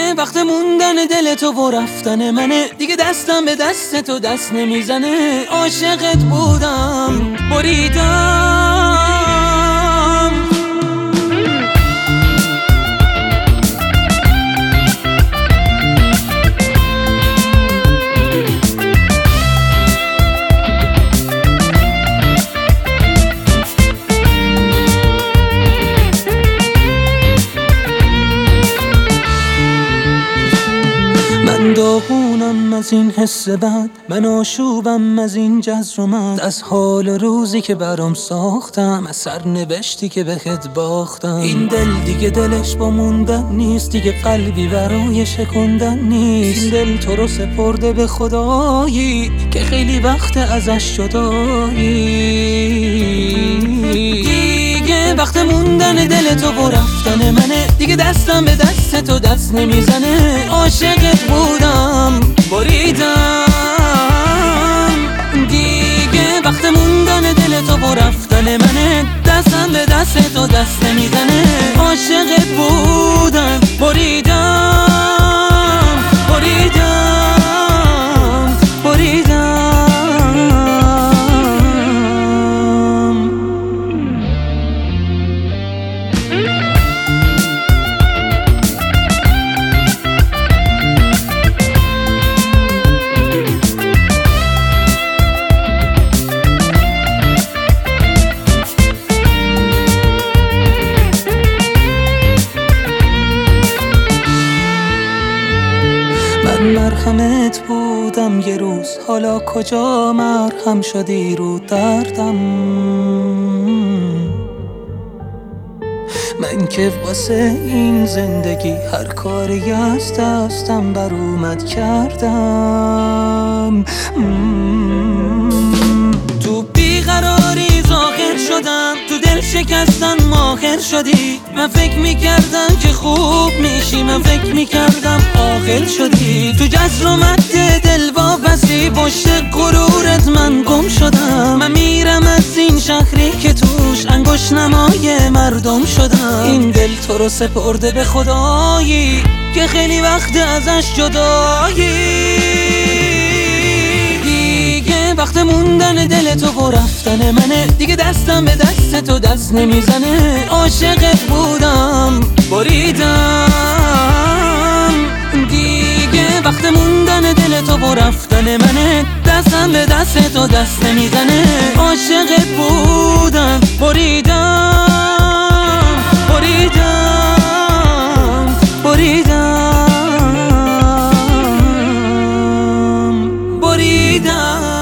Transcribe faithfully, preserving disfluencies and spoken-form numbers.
وقت موندن دل تو و رفتن منه، دیگه دستم به دست تو دست نمیزنه. عاشقت بودم بریدم. من داغونم از این حس بد، من آشوبم از این جزر و مد، از حال و روزی که برام ساختم، از سرنوشتی که بهت باختم. این دل دیگه دلش با موندن نیست، دیگه قلبی برای شکندن نیست. این دل تو رو سپرده به خدایی که خیلی وقت ازش جدایی. دیگه وقت موندن دل تو و رفتن منه، دیگه دستم به دست تو دست نمیزنه. عاشقت بودم بریدم. دیگه وقت موندن دل تو و رفتن منه، دستم به دست تو دست نمیزنه. عاشقت بودم بریدم بریدم بریدم. مرهمت بودم یه روز، حالا کجا مرهم شدی رو دردم. من که واسه این زندگی هر کاری از دستم بر اومد کردم. تو بیقراری ظاهر شدم، تو دل شکستن ماهر شدی. من فکر میکردم که خوب میشی، من فکر میکردم عاقل شدی. تو جزر و مد دل واپسی پشت غرورت من گم شدم. من میرم از این شهری که توش انگشت نمای مردم شدم. این دل تو رو سپرده به خدایی که خیلی وقت ازش جدایی. وقت موندن دل تو و رفتن منه، دیگه دستم به دست تو دست نمیزنه. عاشقت بودم بریدم. دیگه وقت موندن دل تو و رفتن منه، دستم به دست تو دست نمیزنه. عاشقت بودم بریدم بریدم بریدم بریدم.